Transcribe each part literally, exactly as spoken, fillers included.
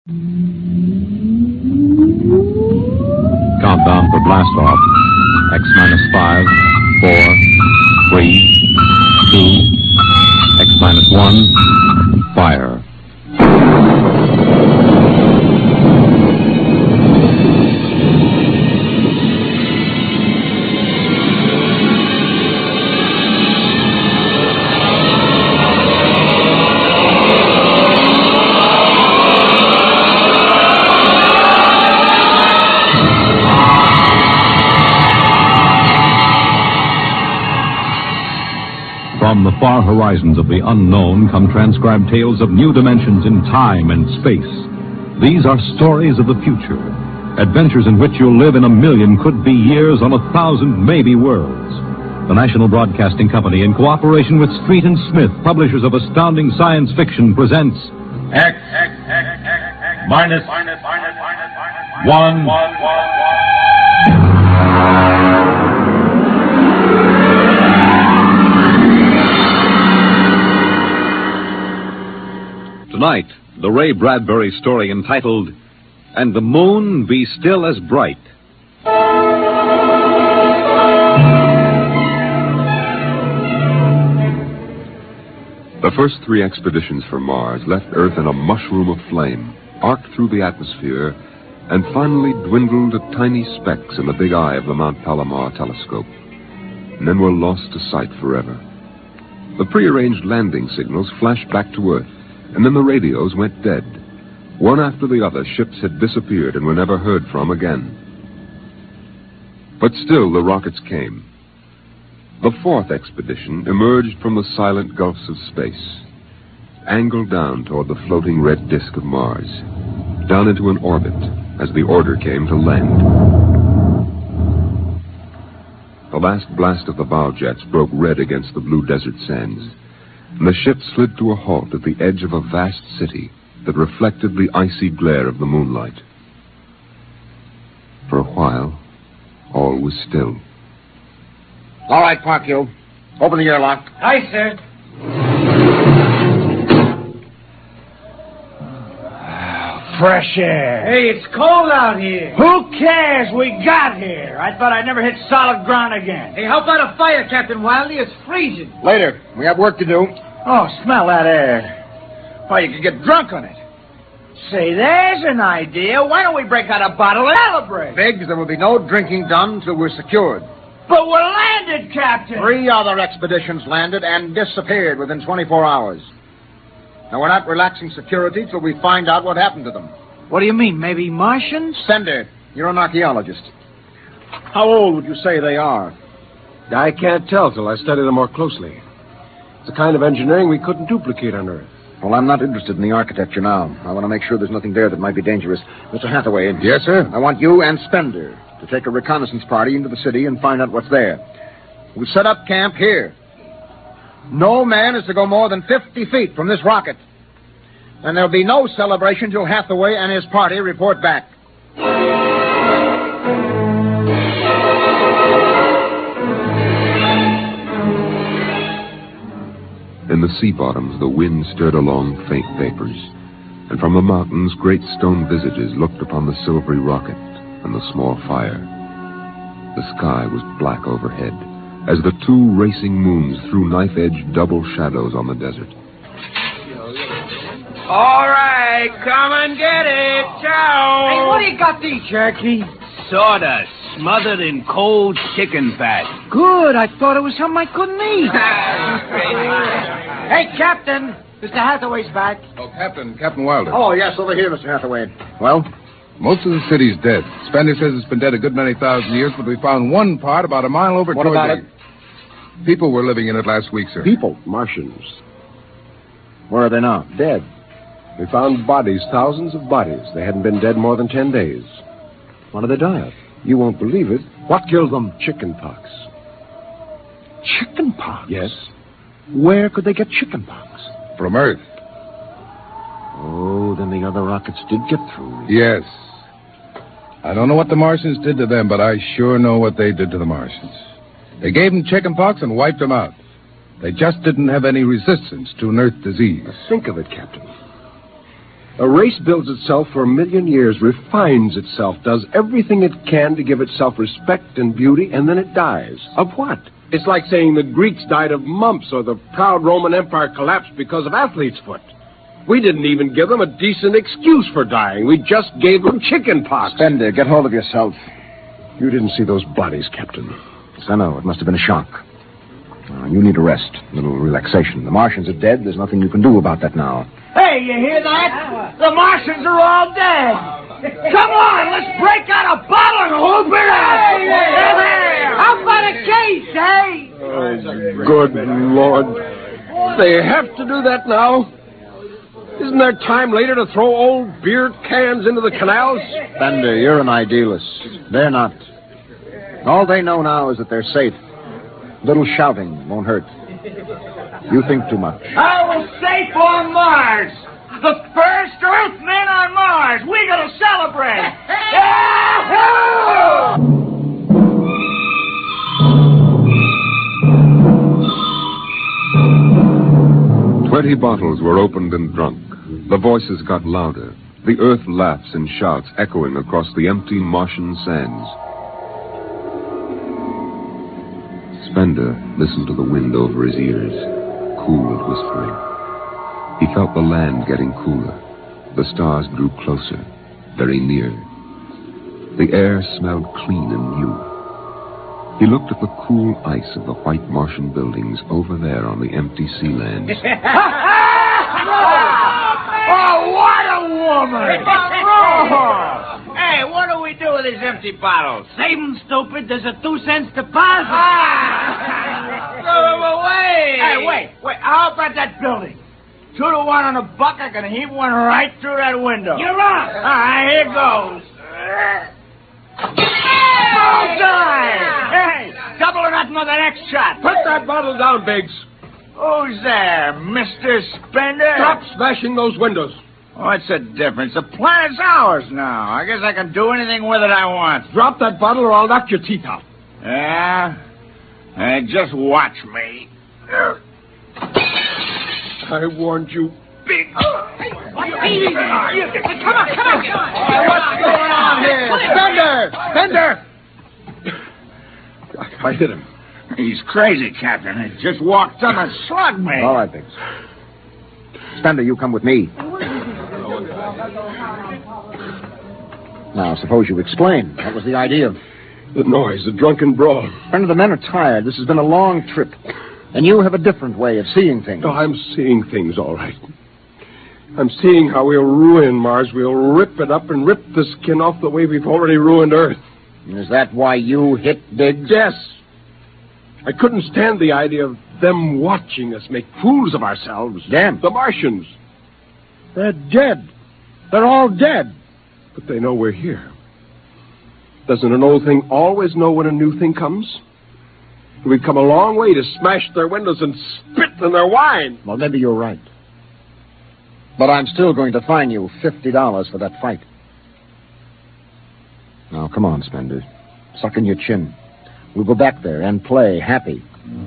Countdown for blast off. X minus five, four, three, two, X minus one, fire. From the far horizons of the unknown come transcribed tales of new dimensions in time and space. These are stories of the future, adventures in which you'll live in a million could-be years on a thousand maybe worlds. The National Broadcasting Company, in cooperation with Street and Smith, publishers of astounding science fiction, presents X, X, X, X, X minus, minus, minus, minus, minus, one, one, one, one. Tonight, the Ray Bradbury story entitled, And the Moon Be Still as Bright. The first three expeditions for Mars left Earth in a mushroom of flame, arced through the atmosphere, and finally dwindled to tiny specks in the big eye of the Mount Palomar telescope, and then were lost to sight forever. The prearranged landing signals flashed back to Earth, and then the radios went dead. One after the other, ships had disappeared and were never heard from again. But still the rockets came. The fourth expedition emerged from the silent gulfs of space, angled down toward the floating red disk of Mars, down into an orbit as the order came to land. The last blast of the bow jets broke red against the blue desert sands, and the ship slid to a halt at the edge of a vast city that reflected the icy glare of the moonlight. For a while, all was still. All right, Park you. Open the airlock. Aye, sir. Fresh air. Hey, it's cold out here. Who cares? We got here. I thought I'd never hit solid ground again. Hey, how about a fire, Captain Wiley? It's freezing. Later. We have work to do. Oh, smell that air. Why, you could get drunk on it. Say, there's an idea. Why don't we break out a bottle and celebrate? Biggs, there will be no drinking done until we're secured. But we're landed, Captain. Three other expeditions landed and disappeared within twenty-four hours. Now, we're not relaxing security till we find out what happened to them. What do you mean, maybe Martians? Sender, you're an archaeologist. How old would you say they are? I can't tell till I study them more closely. It's a kind of engineering we couldn't duplicate on Earth. Well, I'm not interested in the architecture now. I want to make sure there's nothing there that might be dangerous. Mister Hathaway. Yes, sir? I want you and Spender to take a reconnaissance party into the city and find out what's there. We set up camp here. No man is to go more than fifty feet from this rocket. And there'll be no celebration till Hathaway and his party report back. In the sea bottoms, the wind stirred along faint vapors, and from the mountains, great stone visages looked upon the silvery rocket and the small fire. The sky was black overhead, as the two racing moons threw knife-edged double shadows on the desert. All right, come and get it. Ciao. Hey, what do you got to eat, Cherokee? Sawdust smothered in cold chicken fat. Good. I thought it was something I couldn't eat. Hey, Captain. Mister Hathaway's back. Oh, Captain, Captain Wilder. Oh, yes, over here, Mister Hathaway. Well? Most of the city's dead. Spender says it's been dead a good many thousand years, but we found one part about a mile over What toward about the... it? People were living in it last week, sir. People? Martians. Where are they now? Dead. We found bodies, thousands of bodies. They hadn't been dead more than ten days. What did they die of? You won't believe it. What killed them? Chicken pox. Chicken pox? Yes. Where could they get chicken pox? From Earth. Oh, then the other rockets did get through. Yes. I don't know what the Martians did to them, but I sure know what they did to the Martians. They gave them chicken pox and wiped them out. They just didn't have any resistance to an Earth disease. Think of it, Captain. A race builds itself for a million years, refines itself, does everything it can to give itself respect and beauty, and then it dies. Of what? It's like saying the Greeks died of mumps or the proud Roman Empire collapsed because of athlete's foot. We didn't even give them a decent excuse for dying. We just gave them chicken pox. Spender, get hold of yourself. You didn't see those bodies, Captain. Yes, I know. It must have been a shock. Uh, you need a rest, a little relaxation. The Martians are dead. There's nothing you can do about that now. Hey, you hear that? The Martians are all dead. Come on, let's break out a bottle and hoop it out. Hey, how about a case, hey? Oh, good Lord. They have to do that now? Isn't there time later to throw old beer cans into the canals? Bender, you're an idealist. They're not. All they know now is that they're safe. Little shouting won't hurt. You think too much. I was safe on Mars. The first Earthmen on Mars. We're going to celebrate. Twenty bottles were opened and drunk. The voices got louder. The earth laughs and shouts echoing across the empty Martian sands. Spender listened to the wind over his ears, cool and whispering. He felt the land getting cooler. The stars drew closer, very near. The air smelled clean and new. He looked at the cool ice of the white Martian buildings over there on the empty sea lands. Oh, what a woman! Oh. Hey, what do we do with these empty bottles? Save them, stupid. There's a two cents deposit. Ah! Throw them away! Hey, wait, wait. How about that building? Two to one on a buck, I can heave one right through that window. You're on. All right, here goes. Bullseye! Hey, double or nothing on the next shot. Put that bottle down, Biggs. Who's there, Mister Spender? Stop smashing those windows. What's the difference? The planet's ours now. I guess I can do anything with it I want. Drop that bottle or I'll knock your teeth out. Yeah? Uh, just watch me. I warned you, Big. Come on, come on, come on. What's going on here? Spender! Spender! I hit him. He's crazy, Captain. He just walked up and slugged me. All right, Biggs. Spender, you come with me. Now, suppose you explain. What was the idea? The noise, the drunken brawl. Spender, the men are tired. This has been a long trip. And you have a different way of seeing things. No, I'm seeing things all right. I'm seeing how we'll ruin Mars. We'll rip it up and rip the skin off the way we've already ruined Earth. Is that why you hit Biggs? Yes. I couldn't stand the idea of them watching us make fools of ourselves. Them? The Martians. They're dead. They're all dead. But they know we're here. Doesn't an old thing always know when a new thing comes? We've come a long way to smash their windows and spit in their wine. Well, maybe you're right. But I'm still going to fine you fifty dollars for that fight. Now, come on, Spender. Suck in your chin. We'll go back there and play happy.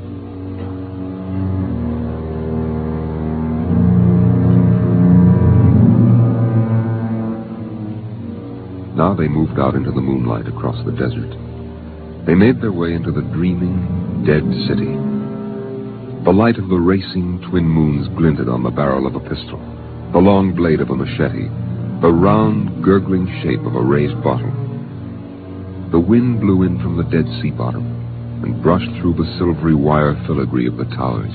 Now they moved out into the moonlight across the desert. They made their way into the dreaming, dead city. The light of the racing twin moons glinted on the barrel of a pistol, the long blade of a machete, the round, gurgling shape of a raised bottle. The wind blew in from the dead sea bottom and brushed through the silvery wire filigree of the towers.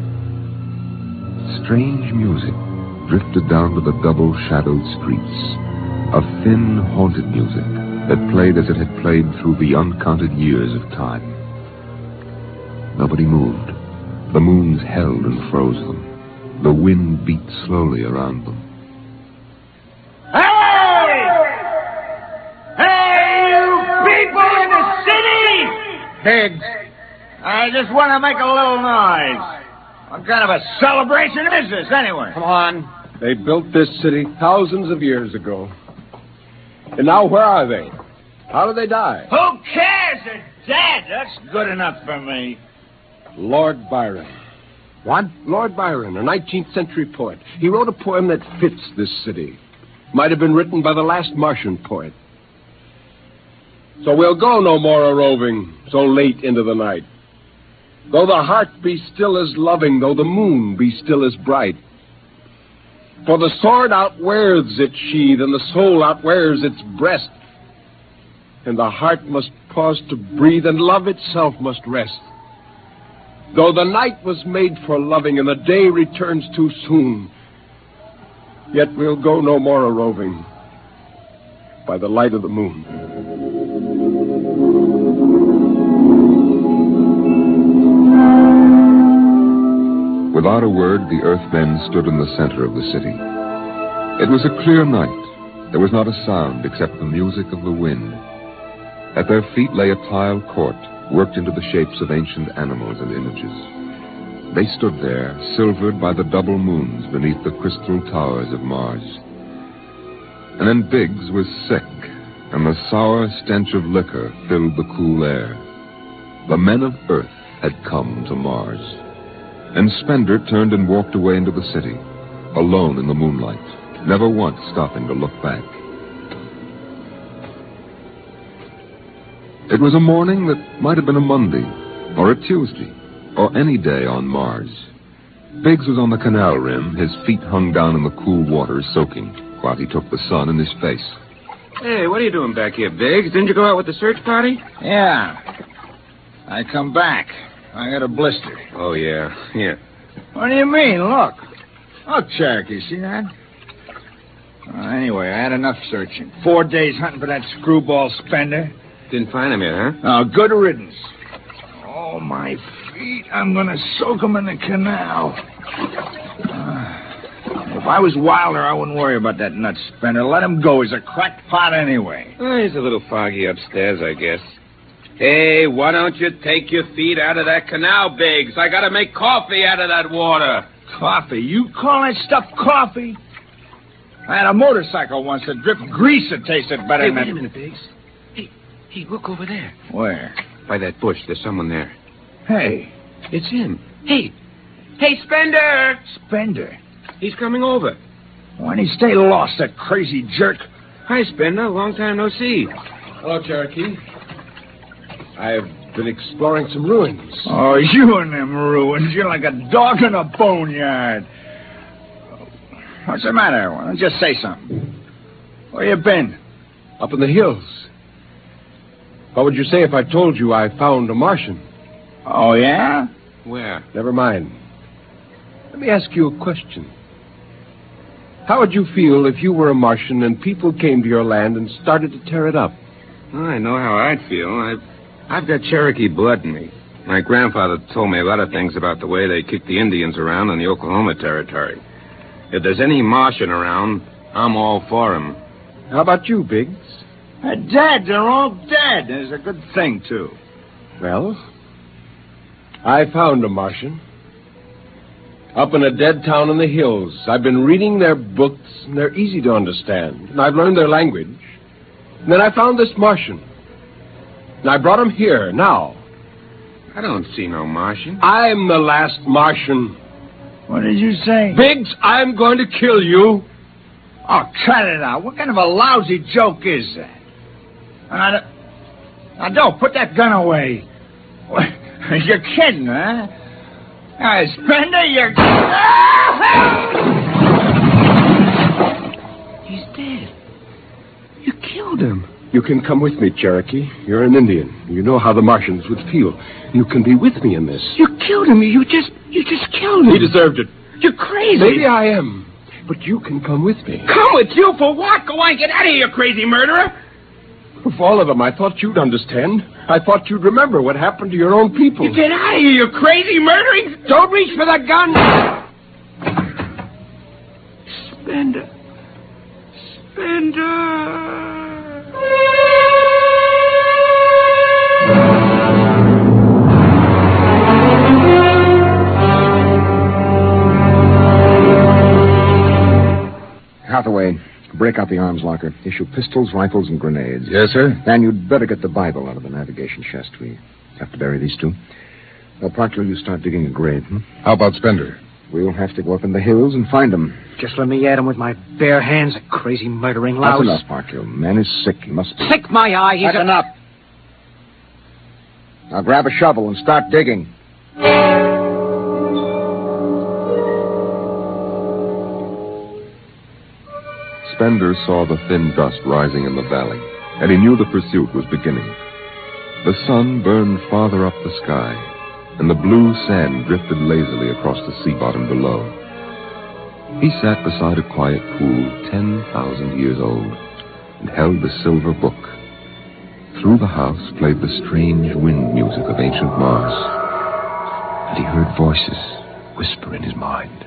Strange music drifted down to the double-shadowed streets, a thin, haunted music that played as it had played through the uncounted years of time. Nobody moved. The moons held and froze them. The wind beat slowly around them. Hey! Hey, you people in the city! Biggs! I just want to make a little noise. What kind of a celebration is this, anyway? Come on. They built this city thousands of years ago. And now where are they? How did they die? Who cares? They're dead. That's good enough for me. Lord Byron. What? Lord Byron, a nineteenth century poet. He wrote a poem that fits this city. might have been written by the last Martian poet. So we'll go no more a-roving so late into the night. Though the heart be still as loving, though the moon be still as bright. For the sword outwears its sheath, and the soul outwears its breast. And the heart must pause to breathe, and love itself must rest. Though the night was made for loving, and the day returns too soon, yet we'll go no more a-roving by the light of the moon. Without a word, the Earthmen stood in the center of the city. It was a clear night. There was not a sound except the music of the wind. At their feet lay a tiled court, worked into the shapes of ancient animals and images. They stood there, silvered by the double moons beneath the crystal towers of Mars. And then Biggs was sick, and the sour stench of liquor filled the cool air. The men of Earth had come to Mars. And Spender turned and walked away into the city, alone in the moonlight, never once stopping to look back. It was a morning that might have been a Monday, or a Tuesday, or any day on Mars. Biggs was on the canal rim, his feet hung down in the cool water, soaking, while he took the sun in his face. Hey, what are you doing back here, Biggs? Didn't you go out with the search party? Yeah. I come back. I got a blister. Oh, yeah. Here. What do you mean? Look. Look, Cherokee, see that? Uh, anyway, I had enough searching. Four days hunting for that screwball Spender. Didn't find him yet, huh? Oh, good riddance. Oh, my feet. I'm going to soak them in the canal. Uh, if I was Wilder, I wouldn't worry about that nut Spender. Let him go. He's a cracked pot anyway. Oh, he's a little foggy upstairs, I guess. Hey, why don't you take your feet out of that canal, Biggs? I gotta make coffee out of that water. Coffee? You call that stuff coffee? I had a motorcycle once that dripped grease that tasted better Hey, than wait that. a minute, Biggs. Hey, hey, look over there. Where? By that bush. There's someone there. Hey. It's him. Hey. Hey, Spender! Spender? He's coming over. Why'd he stay lost, that crazy jerk? Hi, Spender. Long time no see. Hello, Cherokee. I've been exploring some ruins. Oh, you and them ruins. You're like a dog in a boneyard. What's the matter? Why don't you just say something? Where you been? Up in the hills. What would you say if I told you I found a Martian? Oh, yeah? Where? Never mind. Let me ask you a question. How would you feel if you were a Martian and people came to your land and started to tear it up? Well, I know how I'd feel. I've, I've got Cherokee blood in me. My grandfather told me a lot of things about the way they kicked the Indians around in the Oklahoma Territory. If there's any Martian around, I'm all for him. How about you, Biggs? They're dead. They're all dead. It's a good thing, too. Well, I found a Martian. Up in a dead town in the hills. I've been reading their books, and they're easy to understand. And I've learned their language. And then I found this Martian. And I brought him here, now. I don't see no Martian. I'm the last Martian. What did you say? Biggs, I'm going to kill you. Oh, cut it out. What kind of a lousy joke is that? Now, now don't put that gun away. You're kidding, huh? Now, Spender, you're... He's dead. You killed him. You can come with me, Cherokee. You're an Indian. You know how the Martians would feel. You can be with me in this. You killed him. You just, you just killed him. He deserved it. You're crazy. Maybe I am. But you can come with me. Come with you for what? Go on, get out of here, you crazy murderer. Of all of them, I thought you'd understand. I thought you'd remember what happened to your own people. You get out of here, you crazy murdering. Don't reach for the gun. Spender. Spender. Hathaway, break out the arms locker. Issue pistols, rifles, and grenades. Yes, sir? And you'd better get the Bible out of the navigation chest. We have to bury these two. Now, Parkler, you start digging a grave, hmm? How about Spender? We'll have to go up in the hills and find him. Just let me at him with my bare hands, a crazy murdering louse. That's enough, Parkhill. Man is sick. He must be. Sick, my eye. He's That's a... enough. Now grab a shovel and start digging. Spender saw the thin dust rising in the valley, and he knew the pursuit was beginning. The sun burned farther up the sky, and the blue sand drifted lazily across the sea bottom below. He sat beside a quiet pool ten thousand years old and held the silver book. Through the house played the strange wind music of ancient Mars, and he heard voices whisper in his mind.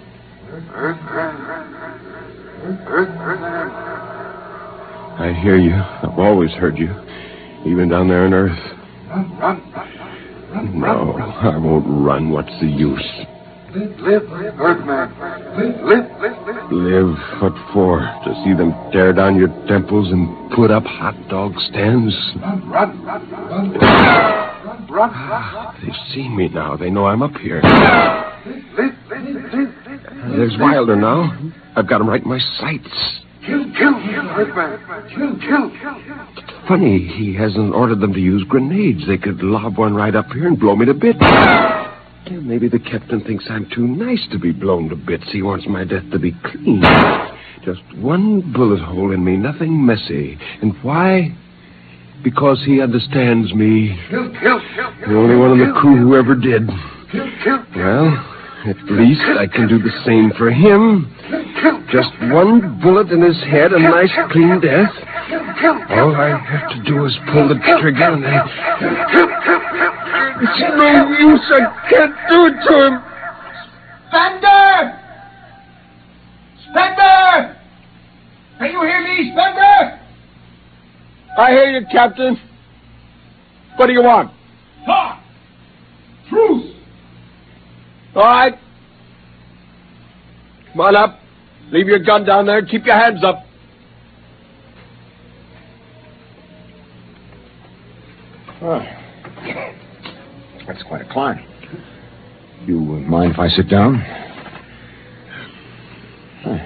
I hear you. I've always heard you, even down there on Earth. Run, run, run, No, I won't run. What's the use? Live, live, Earthman. Live, live, live, live. Live? What for? To see them tear down your temples and put up hot dog stands? Run, run, run, run. Run, run, run. They've seen me now. They know I'm up here. Live, live, live, live, live. There's Wilder now. I've got him right in my sights. Kill, kill, kill, Earthman. Kill, kill, kill. Funny, he hasn't ordered them to use grenades. They could lob one right up here and blow me to bits. Yeah, maybe the captain thinks I'm too nice to be blown to bits. He wants my death to be clean. Just one bullet hole in me, nothing messy. And why? Because he understands me. Kill, kill, kill. The only one in the crew who ever did. Kill, kill. Well, at least I can do the same for him. Just one bullet in his head, a nice clean death. All I have to do is pull the trigger and I... It's no use. I can't do it to him. Spender! Spender! Can you hear me, Spender? I hear you, Captain. What do you want? Talk. Truce. All right. Come on up. Leave your gun down there and keep your hands up. Oh. That's quite a climb. You uh, mind if I sit down? Huh.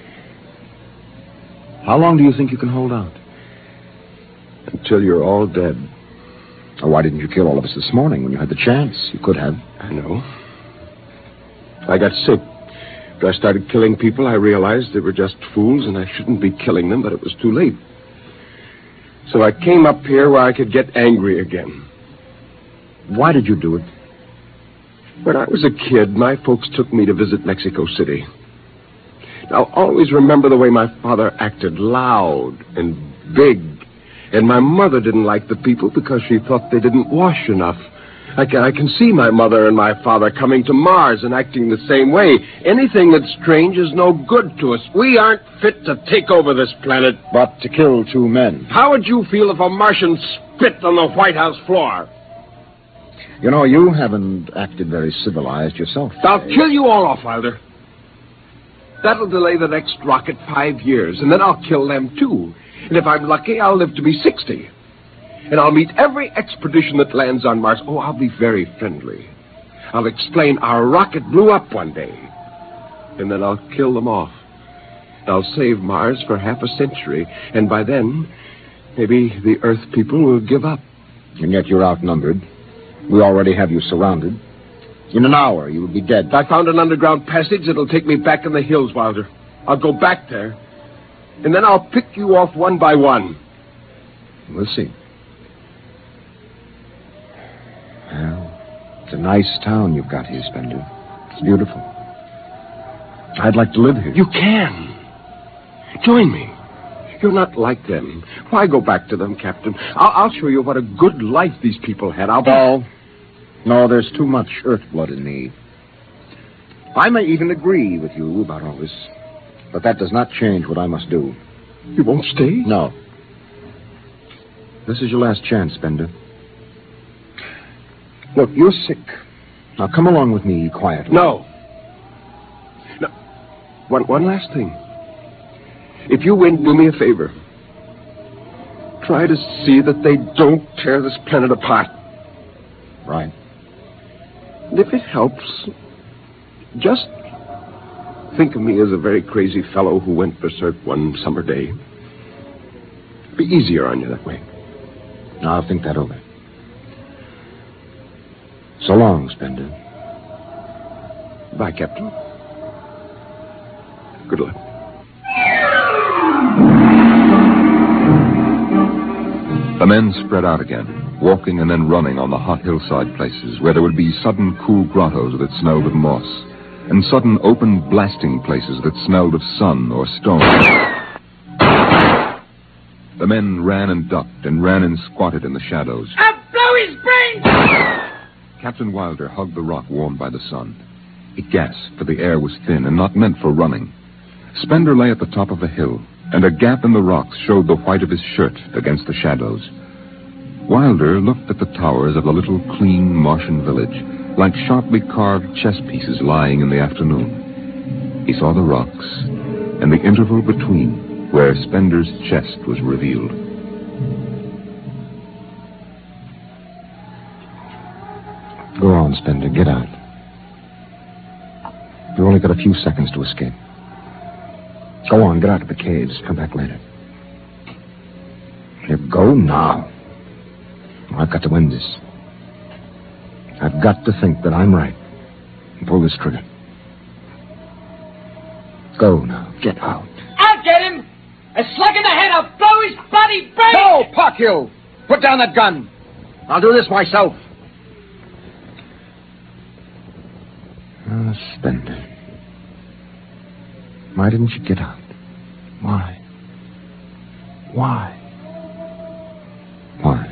How long do you think you can hold out? Until you're all dead. Oh, why didn't you kill all of us this morning when you had the chance? You could have. I know. I got sick. After I started killing people, I realized they were just fools and I shouldn't be killing them, but it was too late. So I came up here where I could get angry again. Why did you do it? When I was a kid, my folks took me to visit Mexico City. Now, always remember the way my father acted, loud and big. And my mother didn't like the people because she thought they didn't wash enough. I can, I can see my mother and my father coming to Mars and acting the same way. Anything that's strange is no good to us. We aren't fit to take over this planet. But to kill two men. How would you feel if a Martian spit on the White House floor? You know, you haven't acted very civilized yourself. I'll kill you all off, Wilder. That'll delay the next rocket five years, and then I'll kill them, too. And if I'm lucky, I'll live to be sixty. And I'll meet every expedition that lands on Mars. Oh, I'll be very friendly. I'll explain our rocket blew up one day. And then I'll kill them off. I'll save Mars for half a century. And by then, maybe the Earth people will give up. And yet you're outnumbered. We already have you surrounded. In an hour, you will be dead. I found an underground passage that'll take me back in the hills, Wilder. I'll go back there. And then I'll pick you off one by one. We'll see. Well, it's a nice town you've got here, Spender. It's beautiful. I'd like to live here. You can. Join me. You're not like them. Why go back to them, Captain? I'll, I'll show you what a good life these people had. I'll... No. No, there's too much earth blood in me. I may even agree with you about all this, but that does not change what I must do. You won't stay? No. This is your last chance, Spender. Look, you're sick. Now come along with me quietly. No. No. One, one last thing. If you win, do me a favor. Try to see that they don't tear this planet apart. Right. And if it helps, Just think of me as a very crazy fellow who went berserk one summer day. Be easier on you that way. I'll think that over. So long, Spender. Bye, Captain. Good luck. The men spread out again, walking and then running on the hot hillside places where there would be sudden cool grottos that smelled of moss, and sudden open blasting places that smelled of sun or stone. The men ran and ducked and ran and squatted in the shadows. I'll blow his brains! Captain Wilder hugged the rock warmed by the sun. He gasped, for the air was thin and not meant for running. Spender lay at the top of a hill, and a gap in the rocks showed the white of his shirt against the shadows. Wilder looked at the towers of the little clean Martian village, like sharply carved chess pieces lying in the afternoon. He saw the rocks, and the interval between, where Spender's chest was revealed. Go on, Spender. Get out. You've only got a few seconds to escape. Go on, get out of the caves. Come back later. You go now. I've got to win this. I've got to think that I'm right and pull this trigger. Go now. Get out. I'll get him! A slug in the head, I'll blow his bloody brains! No, Parkhill! Put down that gun. I'll do this myself. Ah, Spender. Why didn't you get out? Why? Why? Why?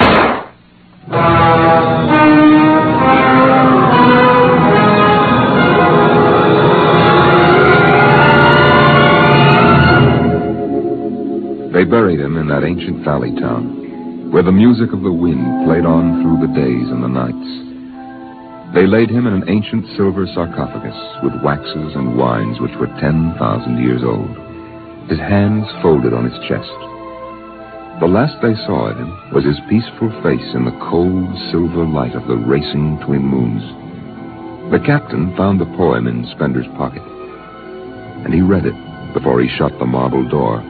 They buried him in that ancient valley town, where the music of the wind played on through the days and the nights. They laid him in an ancient silver sarcophagus with waxes and wines which were ten thousand years old, his hands folded on his chest. The last they saw of him was his peaceful face in the cold silver light of the racing twin moons. The captain found the poem in Spender's pocket, and he read it before he shut the marble door.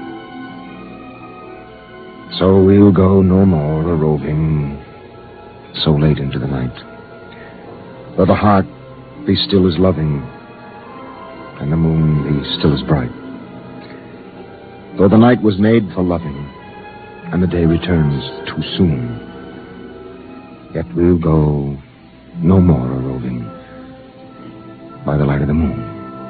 So we'll go no more a-roving so late into the night. Though the heart be still as loving, and the moon be still as bright. Though the night was made for loving, and the day returns too soon, yet we'll go no more a-roving by the light of the moon.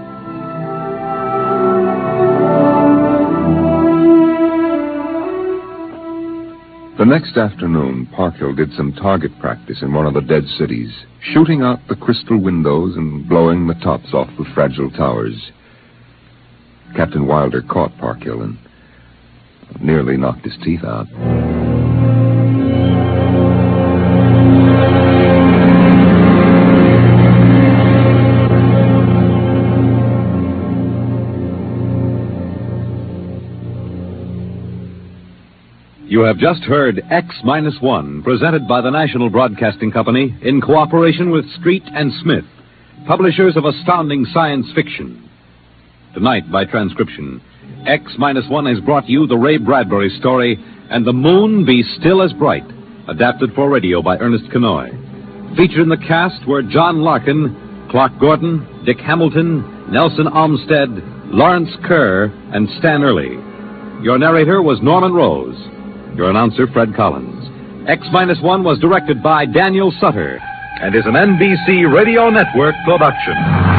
The next afternoon, Parkhill did some target practice in one of the dead cities, shooting out the crystal windows and blowing the tops off the fragile towers. Captain Wilder caught Parkhill and nearly knocked his teeth out. You have just heard X Minus One, presented by the National Broadcasting Company in cooperation with Street and Smith, publishers of astounding science fiction. Tonight, by transcription, X Minus One has brought you the Ray Bradbury story, And the Moon Be Still as Bright, adapted for radio by Ernest Kenoy. Featured in the cast were John Larkin, Clark Gordon, Dick Hamilton, Nelson Olmsted, Lawrence Kerr, and Stan Early. Your narrator was Norman Rose. Your announcer, Fred Collins. X Minus One was directed by Daniel Sutter and is an N B C Radio Network production.